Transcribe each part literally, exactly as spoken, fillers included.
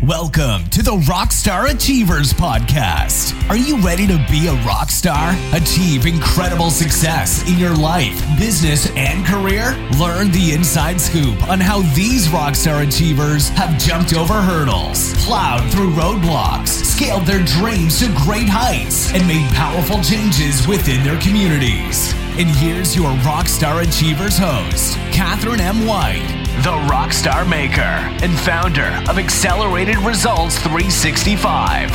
Welcome to the Rockstar Achievers Podcast. Are you ready to be a rock star? Achieve incredible success in your life, business, and career? Learn the inside scoop on how these rockstar achievers have jumped over hurdles, plowed through roadblocks, scaled their dreams to great heights, and made powerful changes within their communities. And here's your Rockstar Achievers host, Catherine M. White, the Rockstar Maker and founder of Accelerated Results three sixty-five.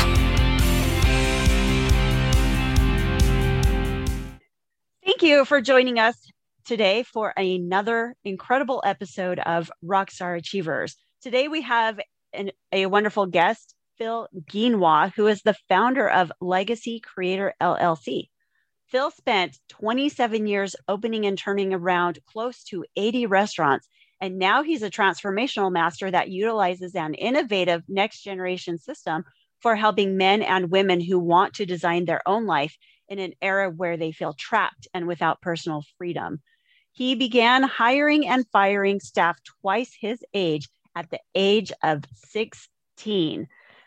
Thank you for joining us today for another incredible episode of Rockstar Achievers. Today we have an, a wonderful guest, Phil Guillois, who is the founder of Legacy Creator L L C. Phil spent twenty-seven years opening and turning around close to eighty restaurants, and now he's a transformational master that utilizes an innovative next generation system for helping men and women who want to design their own life in an era where they feel trapped and without personal freedom. He began hiring and firing staff twice his age at the age of sixteen.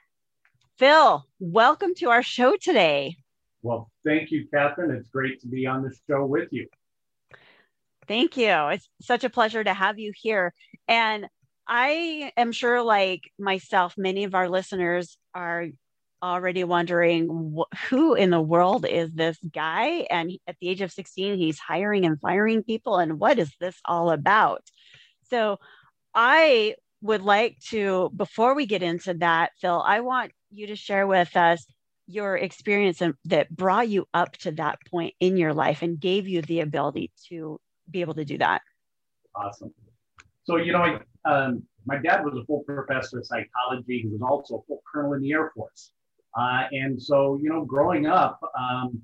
Phil, welcome to our show today. Well, thank you, Catherine. It's great to be on the show with you. Thank you. It's such a pleasure to have you here. And I am sure, like myself, many of our listeners are already wondering wh- who in the world is this guy? And at the age of sixteen, he's hiring and firing people. And what is this all about? So I would like to, before we get into that, Phil, I want you to share with us your experience that brought you up to that point in your life and gave you the ability to be able to do that. Awesome. So, you know, I, um, my dad was a full professor of psychology. He was also a full colonel in the Air Force. Uh, and so, you know, growing up, um,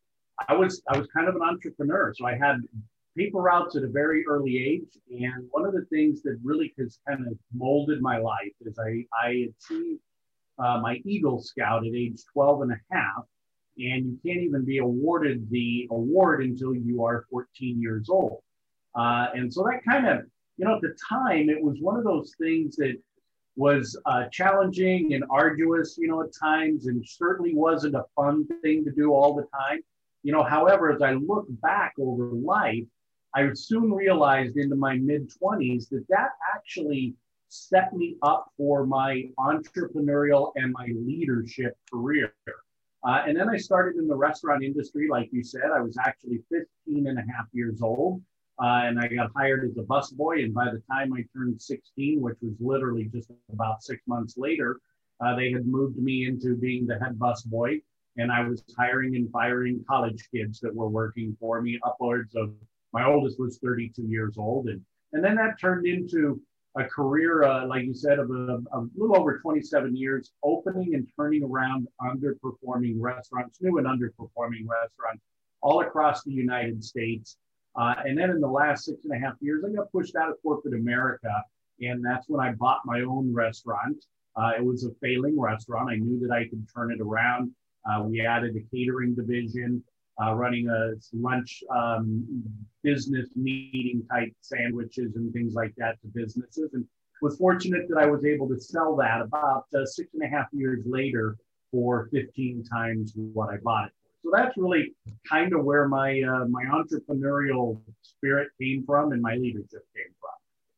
I was I was kind of an entrepreneur. So I had paper routes at a very early age. And one of the things that really has kind of molded my life is I, I achieved Uh, my Eagle Scout at age twelve and a half, and you can't even be awarded the award until you are fourteen years old. Uh, and so that kind of, you know, at the time, it was one of those things that was uh, challenging and arduous, you know, at times, and certainly wasn't a fun thing to do all the time. You know, however, as I look back over life, I soon realized into my mid-twenties that that actually set me up for my entrepreneurial and my leadership career. Uh, and then I started in the restaurant industry. Like you said, I was actually fifteen and a half years old, uh, and I got hired as a busboy. And by the time I turned sixteen, which was literally just about six months later, uh, they had moved me into being the head busboy. And I was hiring and firing college kids that were working for me, upwards of, my oldest was thirty-two years old. And, and then that turned into a career, uh, like you said, of a, a little over twenty-seven years, opening and turning around underperforming restaurants, new and underperforming restaurants all across the United States. Uh, and then in the last six and a half years, I got pushed out of corporate America. And that's when I bought my own restaurant. Uh, it was a failing restaurant. I knew that I could turn it around. Uh, we added a catering division. Uh, running a lunch um, business meeting type sandwiches and things like that to businesses, and was fortunate that I was able to sell that about uh, six and a half years later for fifteen times what I bought it for. So that's really kind of where my uh, my entrepreneurial spirit came from and my leadership came from.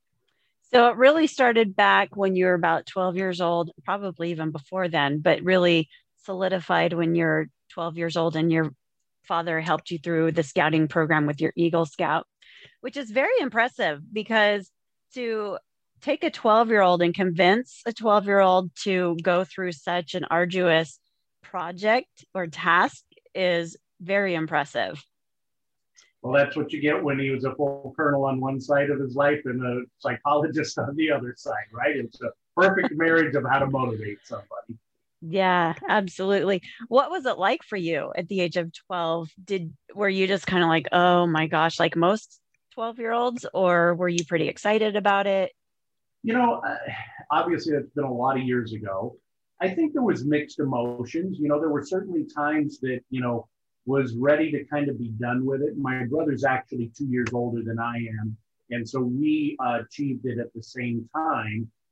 So it really started back when you were about twelve years old, probably even before then, but really solidified when you're twelve years old and you're father helped you through the scouting program with your Eagle Scout, which is very impressive, because to take a twelve year old and convince a twelve year old to go through such an arduous project or task is very impressive. Well, that's what you get when he was a full colonel on one side of his life and a psychologist on the other side, right? It's a perfect marriage of how to motivate somebody. Yeah, absolutely. What was it like for you at the age of twelve? Did were you just kind of like, oh my gosh, like most twelve year olds, or were you pretty excited about it? You know, uh, obviously it's been a lot of years ago. I think there was mixed emotions. You know, there were certainly times that, you know, was ready to kind of be done with it. My brother's actually two years older than I am. And so we uh, achieved it at the same time.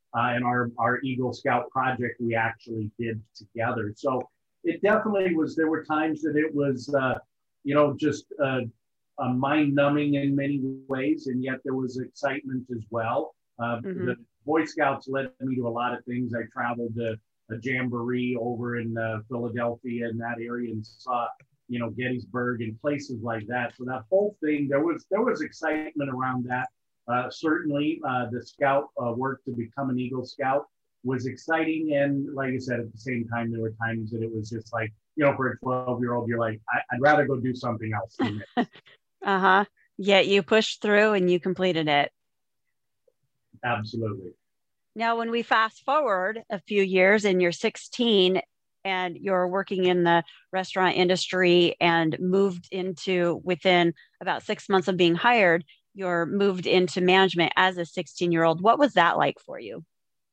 uh, and our, our Eagle Scout project we actually did together. So it definitely was, there were times that it was, uh, you know, just uh, uh, mind numbing in many ways, and yet there was excitement as well. Uh, mm-hmm. The Boy Scouts led me to a lot of things. I traveled to a jamboree over in uh, Philadelphia in that area and saw, you know, Gettysburg and places like that. So that whole thing, there was there was excitement around that. Uh, certainly, uh, the Scout uh, work to become an Eagle Scout was exciting. And like I said, at the same time, there were times that it was just like, you know, for a twelve-year-old, you're like, I- I'd rather go do something else than this. Uh-huh. Yet you pushed through and you completed it. Absolutely. Now, when we fast forward a few years and you're sixteen and you're working in the restaurant industry and moved into, within about six months of being hired, you're moved into management as a sixteen-year-old. What was that like for you?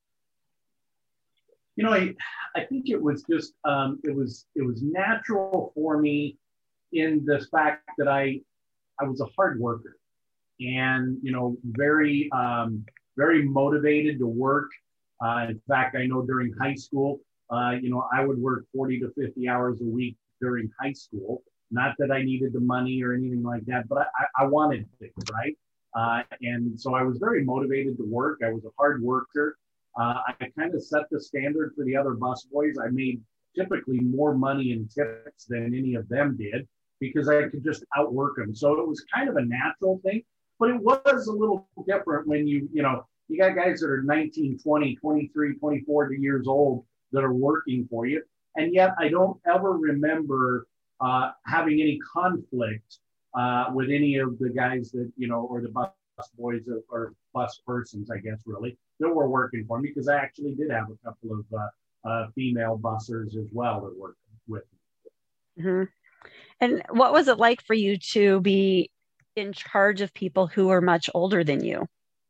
You know, I, I think it was just, um, it was, it was natural for me in the fact that I, I was a hard worker and, you know, very, um, very motivated to work. Uh, in fact, I know during high school, uh, you know, I would work forty to fifty hours a week during high school. Not that I needed the money or anything like that, but I, I wanted things, right? Uh, and so I was very motivated to work. I was a hard worker. Uh, I kind of set the standard for the other busboys. I made typically more money in tips than any of them did because I could just outwork them. So it was kind of a natural thing. But it was a little different when you, you know, you got guys that are nineteen, twenty, twenty-three, twenty-four years old that are working for you. And yet I don't ever remember uh, having any conflict uh, with any of the guys that, you know, or the bus boys or bus persons, I guess, really, that were working for me, because I actually did have a couple of uh, uh, female bussers as well that worked with me. Mm-hmm. And what was it like for you to be in charge of people who are much older than you?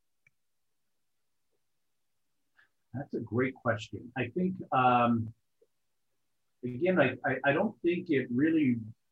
That's a great question. I think, um, again, I, I, I don't think it really,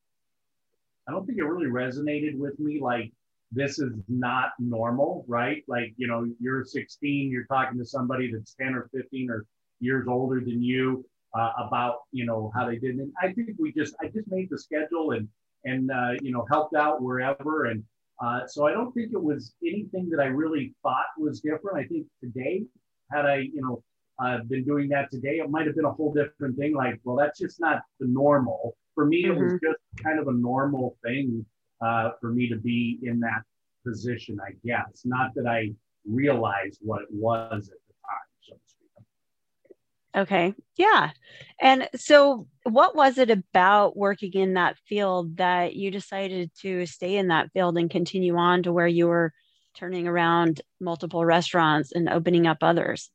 I don't think it really resonated with me. Like, this is not normal, right? Like, you know, you're sixteen, you're talking to somebody that's ten or fifteen or years older than you uh, about, you know, how they did. And I think we just, I just made the schedule and, and, uh, you know, helped out wherever. And uh, so I don't think it was anything that I really thought was different. I think today, had I, you know, uh, been doing that today, it might have been a whole different thing. Like, well, that's just not the normal. For me, mm-hmm. It was just kind of a normal thing uh, for me to be in that position, I guess. Not that I realized what it was at the time, so to speak. Okay. Yeah. And so what was it about working in that field that you decided to stay in that field and continue on to where you were turning around multiple restaurants and opening up others?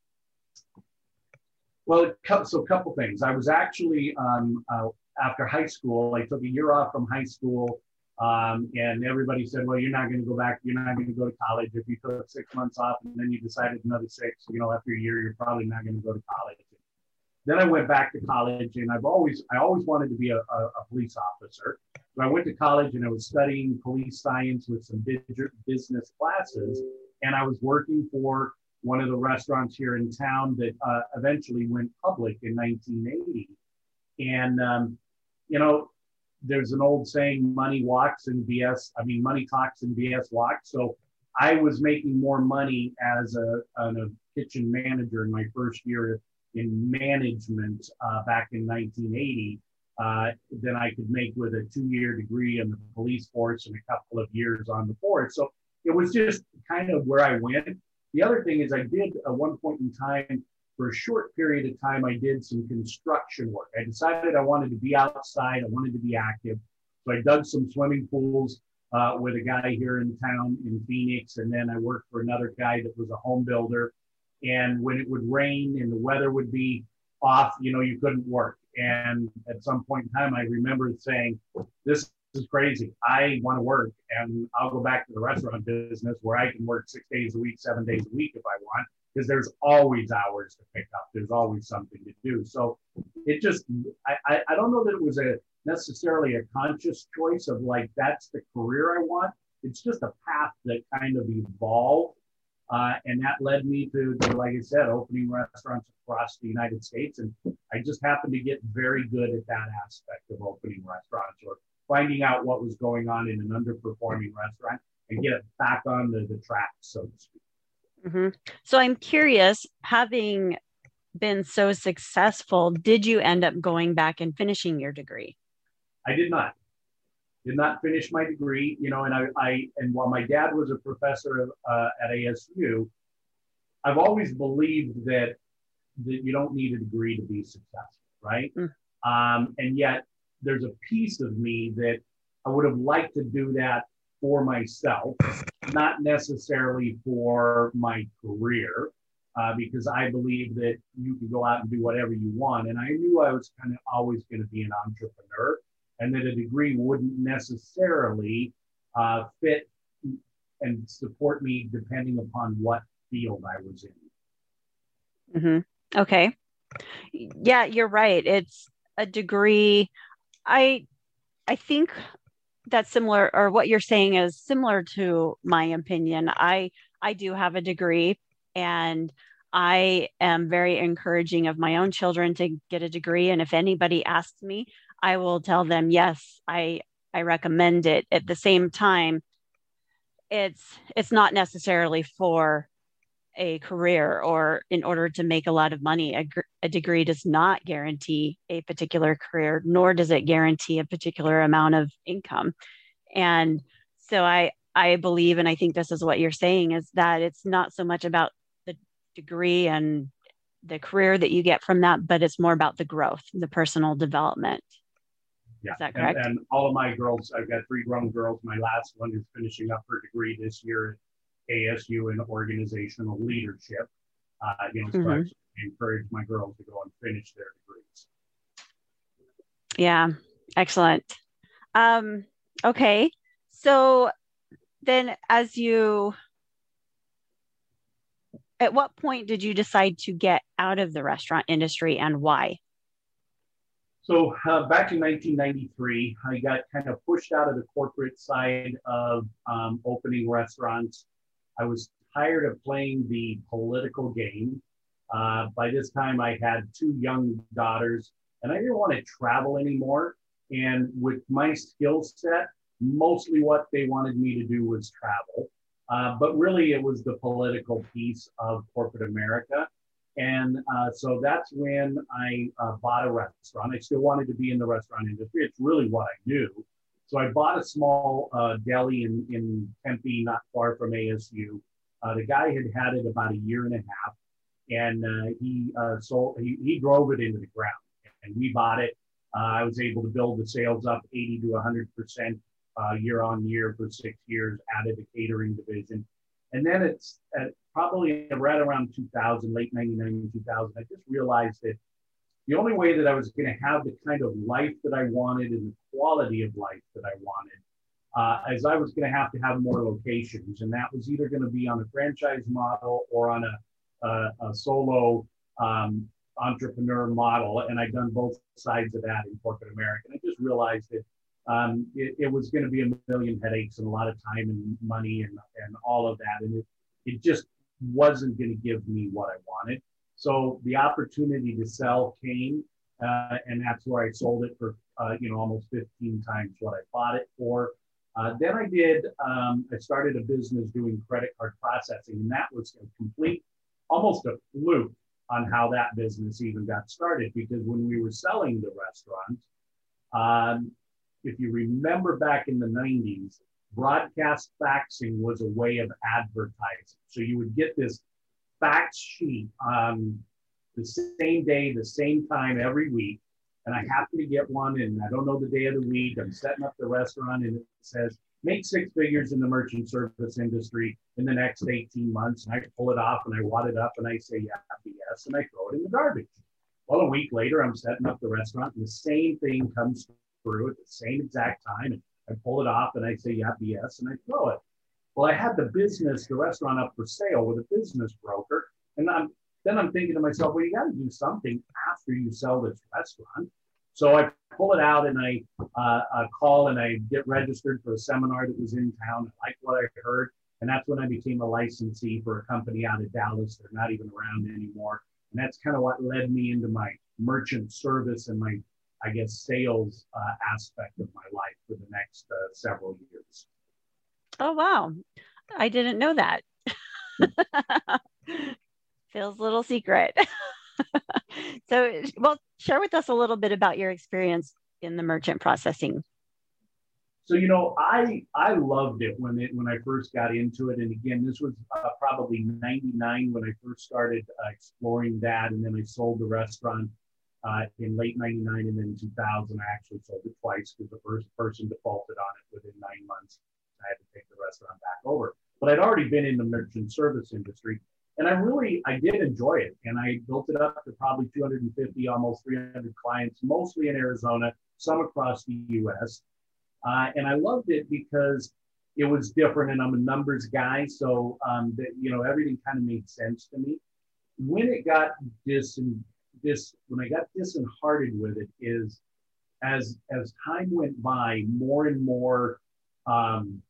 Well, so a couple things. I was actually, um, uh, after high school, I took a year off from high school, um, and everybody said, well, you're not going to go back, you're not going to go to college. If you took six months off and then you decided another six, you know, after a year, you're probably not going to go to college. Then I went back to college, and I've always, I always wanted to be a, a, a police officer. So I went to college and I was studying police science with some business classes, and I was working for one of the restaurants here in town that uh, eventually went public in nineteen eighty. And, um, you know, there's an old saying, money walks and B S, I mean, money talks and B S walks. So I was making more money as a, a kitchen manager in my first year in management uh, back in nineteen eighty uh, than I could make with a two-year degree in the police force and a couple of years on the force. So it was just kind of where I went. The other thing is I did at one point in time, for a short period of time, I did some construction work. I decided I wanted to be outside. I wanted to be active. So I dug some swimming pools uh, with a guy here in town in Phoenix. And then I worked for another guy that was a home builder. And when it would rain and the weather would be off, you know, you couldn't work. And at some point in time, I remember saying, this is crazy. I want to work, and I'll go back to the restaurant business where I can work six days a week, seven days a week if I want, because there's always hours to pick up. There's always something to do. So it just, I, I, I don't know that it was a necessarily a conscious choice of like, that's the career I want. It's just a path that kind of evolved. Uh, and that led me to, to, like I said, opening restaurants across the United States. And I just happened to get very good at that aspect of opening restaurants, or finding out what was going on in an underperforming restaurant and get it back on the, the track, so to speak. Mm-hmm. So I'm curious, having been so successful, did you end up going back and finishing your degree? I did not. Did not finish my degree, you know, and I, I and while my dad was a professor uh, at A S U, I've always believed that, that you don't need a degree to be successful, right? Mm. Um, and yet there's a piece of me that I would have liked to do that for myself, not necessarily for my career, uh, because I believe that you can go out and do whatever you want. And I knew I was kind of always going to be an entrepreneur, and that a degree wouldn't necessarily uh, fit and support me depending upon what field I was in. Mm-hmm. Okay. Yeah, you're right. It's a degree. I I think that's similar, or what you're saying is similar to my opinion. I I do have a degree, and I am very encouraging of my own children to get a degree. And if anybody asks me, I will tell them, yes, I I recommend it. At the same time, it's it's not necessarily for a career or in order to make a lot of money. A, a degree does not guarantee a particular career, nor does it guarantee a particular amount of income. And so I I believe, and I think this is what you're saying, is that it's not so much about the degree and the career that you get from that, but it's more about the growth, the personal development. Yeah. Is that correct? And, and all of my girls, I've got three grown girls. My last one is finishing up her degree this year at A S U in organizational leadership. Uh, you know, so mm-hmm. I encourage my girls to go and finish their degrees. Yeah, excellent. Um, okay, so then as you, at what point did you decide to get out of the restaurant industry, and why? So uh, back in nineteen ninety-three, I got kind of pushed out of the corporate side of um, opening restaurants. I was tired of playing the political game. Uh, by this time, I had two young daughters, and I didn't want to travel anymore. And with my skill set, mostly what they wanted me to do was travel. Uh, but really, it was the political piece of corporate America. And uh, so that's when I uh, bought a restaurant. I still wanted to be in the restaurant industry. It's really what I do. So I bought a small uh, deli in, in Tempe, not far from A S U. Uh, the guy had had it about a year and a half, and uh, he uh, sold. He, he drove it into the ground, and we bought it. Uh, I was able to build the sales up eighty to one hundred percent uh, year on year for six years. Added a catering division, and then it's at probably right around two thousand, late ninety-nine, two thousand. I just realized that the only way that I was going to have the kind of life that I wanted and the quality of life that I wanted uh, is I was going to have to have more locations. And that was either going to be on a franchise model or on a, a, a solo um, entrepreneur model. And I'd done both sides of that in corporate America. And I just realized that um, it, it was going to be a million headaches and a lot of time and money and, and all of that. And it, it just wasn't going to give me what I wanted. So the opportunity to sell came, uh, and that's where I sold it for, uh, you know, almost fifteen times what I bought it for. Uh, then I did, um, I started a business doing credit card processing, and that was a complete, almost a fluke on how that business even got started, because when we were selling the restaurant, um, if you remember back in the nineties, broadcast faxing was a way of advertising. So you would get this fax sheet on the same day, the same time every week. And I happen to get one, and I don't know the day of the week. I'm setting up the restaurant, and it says, make six figures in the merchant service industry in the next eighteen months. And I pull it off, and I wad it up, and I say, yeah, yes, and I throw it in the garbage. Well, a week later, I'm setting up the restaurant, and the same thing comes through at the same exact time. And I pull it off, and I say, yeah, yes, and I throw it. Well, I had the business, the restaurant up for sale with a business broker. And I'm, then I'm thinking to myself, well, you got to do something after you sell this restaurant. So I pull it out, and I uh, uh, call and I get registered for a seminar that was in town. I liked what I heard. And that's when I became a licensee for a company out of Dallas. They're not even around anymore. And that's kind of what led me into my merchant service and my, I guess, sales uh, aspect of my life for the next uh, several years. Oh, wow. I didn't know that. Phil's little secret. So, well, share with us a little bit about your experience in the merchant processing. So, you know, I I loved it when it when I first got into it. And again, this was uh, probably ninety-nine when I first started uh, exploring that. And then I sold the restaurant uh, in late ninety-nine, and then in two thousand, I actually sold it twice because the first person defaulted on it within nine months. I had to take the restaurant back over. But I'd already been in the merchant service industry. And I really, I did enjoy it. And I built it up to probably two hundred fifty, almost three hundred clients, mostly in Arizona, some across the U S. Uh, and I loved it because it was different, and I'm a numbers guy. So, um, that, you know, everything kind of made sense to me. When it got dis, dis, when I got disheartened with it is as, as time went by, more and more um,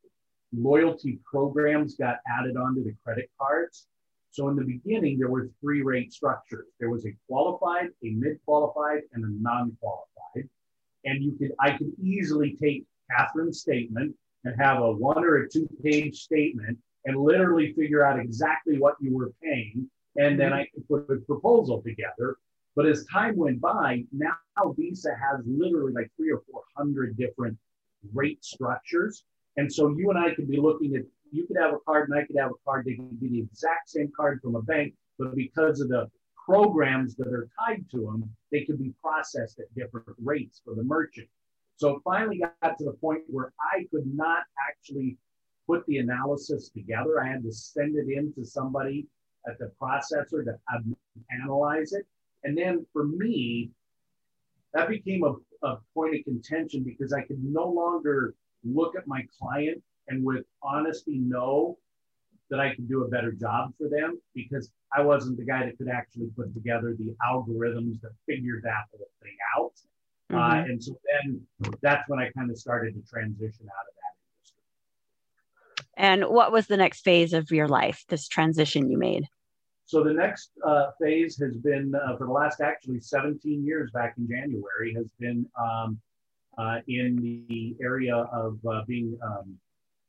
loyalty programs got added onto the credit cards. So in the beginning, there were three rate structures. There was a qualified, a mid-qualified, and a non-qualified. And you could, I could easily take Catherine's statement and have a one or a two page statement and literally figure out exactly what you were paying. And then I could put a proposal together. But as time went by, now Visa has literally like three or four hundred different rate structures. And so you and I could be looking at, you could have a card and I could have a card. They could be the exact same card from a bank, but because of the programs that are tied to them, they could be processed at different rates for the merchant. So it finally got to the point where I could not actually put the analysis together. I had to send it in to somebody at the processor to analyze it. And then for me, that became a, a point of contention because I could no longer look at my client and with honesty know that I could do a better job for them, because I wasn't the guy that could actually put together the algorithms that figured that whole thing out. Mm-hmm. Uh, and so then that's when I kind of started to transition out of that industry. And what was the next phase of your life, this transition you made? So the next uh, phase has been, uh, for the last actually seventeen years, back in January, has been um, uh, in the area of uh, being um,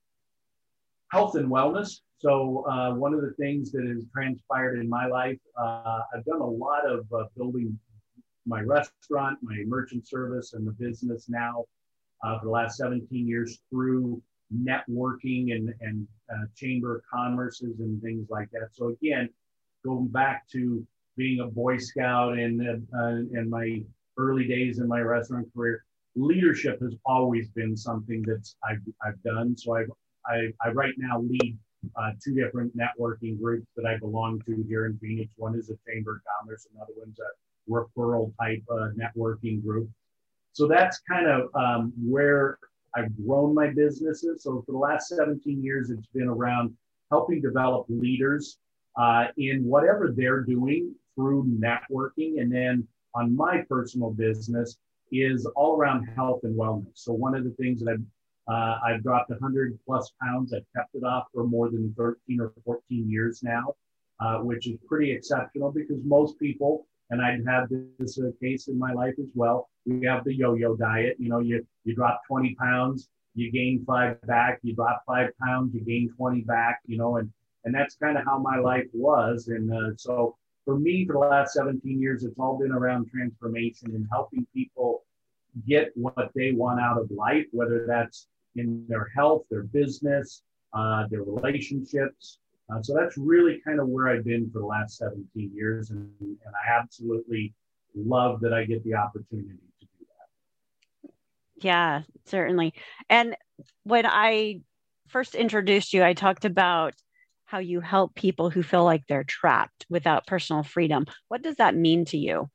health and wellness. So uh, one of the things that has transpired in my life, uh, I've done a lot of uh, building my restaurant, my merchant service, and the business now uh, for the last seventeen years through networking and, and uh, chamber of commerces and things like that. So again, going back to being a Boy Scout and uh, and my early days in my restaurant career, leadership has always been something that's I've, I've done. So I've, I, I right now lead uh, two different networking groups that I belong to here in Phoenix. One is a Chamber of Commerce, another one's a referral type uh, networking group. So that's kind of um, where I've grown my businesses. So for the last seventeen years, it's been around helping develop leaders uh, in whatever they're doing through networking. And then on my personal business is all around health and wellness. So one of the things that I've Uh, I've dropped one hundred plus pounds. I've kept it off for more than thirteen or fourteen years now, uh, which is pretty exceptional because most people, and I've had this uh, case in my life as well, we have the yo-yo diet. You know, you, you drop twenty pounds, you gain five back, you drop five pounds, you gain twenty back, you know, and, and that's kind of how my life was. And uh, so for me, for the last seventeen years, it's all been around transformation and helping people get what they want out of life, whether that's in their health, their business, uh, their relationships. Uh, so that's really kind of where I've been for the last seventeen years. And, and I absolutely love that I get the opportunity to do that. Yeah, certainly. And when I first introduced you, I talked about how you help people who feel like they're trapped without personal freedom. What does that mean to you?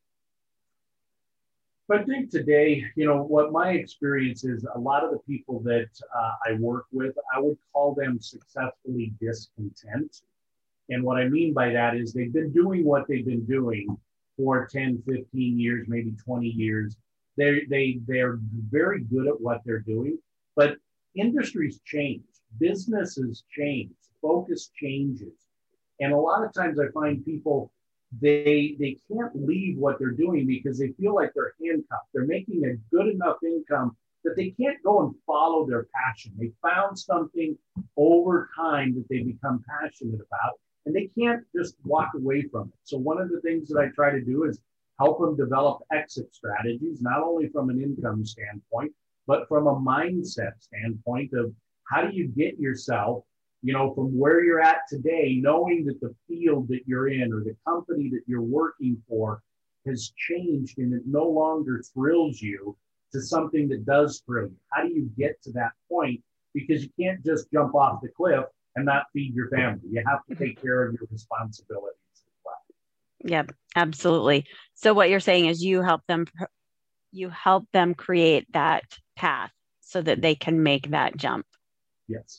But I think today, you know, what my experience is, a lot of the people that uh, I work with, I would call them successfully discontent. And what I mean by that is they've been doing what they've been doing for ten, fifteen years, maybe twenty years. They they they're very good at what they're doing, but industries change. businesses change, focus changes. And a lot of times I find people, they they can't leave what they're doing because they feel like they're handcuffed. They're making a good enough income that they can't go and follow their passion. They found something over time that they become passionate about, and they can't just walk away from it. So one of the things that I try to do is help them develop exit strategies, not only from an income standpoint, but from a mindset standpoint of how do you get yourself, you know, from where you're at today, knowing that the field that you're in or the company that you're working for has changed and it no longer thrills you, to something that does thrill you. How do you get to that point? Because you can't just jump off the cliff and not feed your family. You have to take care of your responsibilities as well. Yep, absolutely. So what you're saying is you help them, you help them create that path so that they can make that jump. Yes.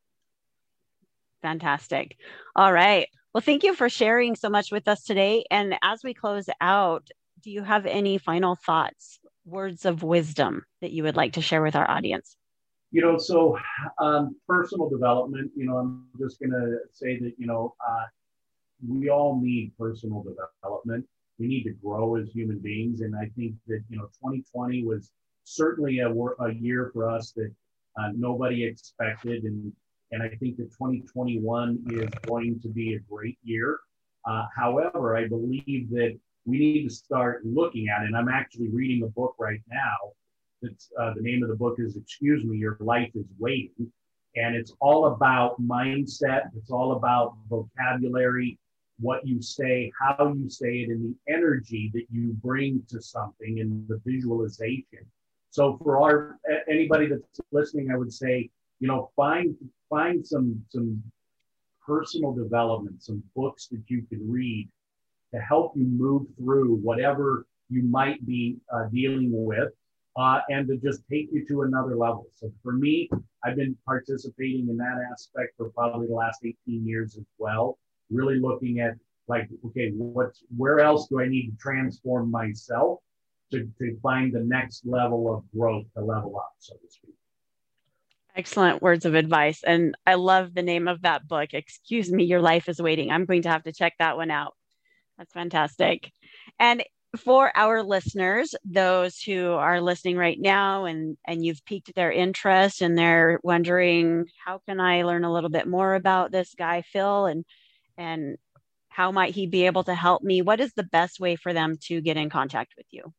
Fantastic. All right. Well, thank you for sharing so much with us today. And as we close out, do you have any final thoughts, words of wisdom that you would like to share with our audience? You know, so um, personal development, you know, I'm just going to say that, you know, uh, we all need personal development. We need to grow as human beings. And I think that, you know, twenty twenty was certainly a, a year for us that uh, nobody expected. And, and I think that twenty twenty-one is going to be a great year. Uh, however, I believe that we need to start looking at it. And I'm actually reading a book right now. It's, uh, the name of the book is, excuse me, Your Life is Waiting. And it's all about mindset. It's all about vocabulary, what you say, how you say it, and the energy that you bring to something and the visualization. So for our anybody that's listening, I would say, you know, find find some some personal development, some books that you can read to help you move through whatever you might be uh, dealing with, uh, and to just take you to another level. So for me, I've been participating in that aspect for probably the last eighteen years as well, really looking at like, okay, what's, where else do I need to transform myself to, to find the next level of growth, to level up, so to speak. Excellent words of advice. And I love the name of that book, Excuse Me, Your Life is Waiting. I'm going to have to check that one out. That's fantastic. And for our listeners, those who are listening right now and, and you've piqued their interest and they're wondering, how can I learn a little bit more about this guy, Phil, and, and how might he be able to help me? What is the best way for them to get in contact with you?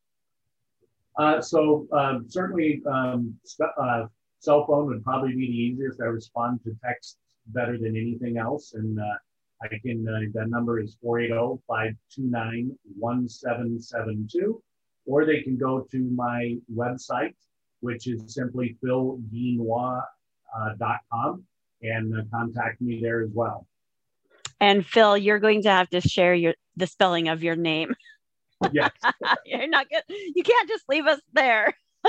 Uh, so um, certainly um, st- uh, cell phone would probably be the easiest. I respond to text better than anything else. And uh, I can, uh, that number is four eight zero, five two nine, one seven seven two, or they can go to my website, which is simply phil guinois dot com, and uh, contact me there as well. And Phil, you're going to have to share your the spelling of your name. Yes. You're not good. You can't just leave us there.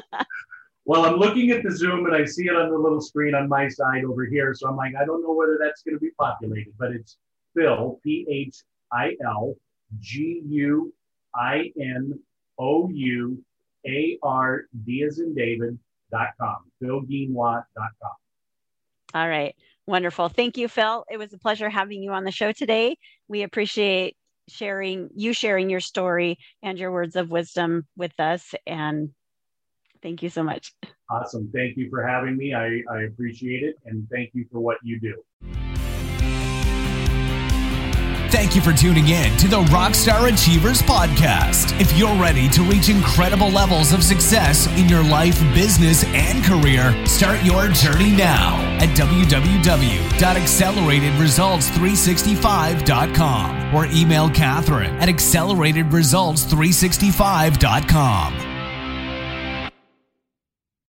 Well, I'm looking at the Zoom and I see it on the little screen on my side over here. So I'm like, I don't know whether that's going to be populated, but it's Phil, P H I L G U I N O U A R D as in David dot com, phil guinois dot com. All right. Wonderful. Thank you, Phil. It was a pleasure having you on the show today. We appreciate sharing you sharing your story and your words of wisdom with us. And thank you so much. Awesome. Thank you for having me. I, I appreciate it. And thank you for what you do. Thank you for tuning in to the Rockstar Achievers Podcast. If you're ready to reach incredible levels of success in your life, business, and career, start your journey now at w w w dot accelerated results three sixty-five dot com or email Catherine at accelerated results three sixty-five dot com.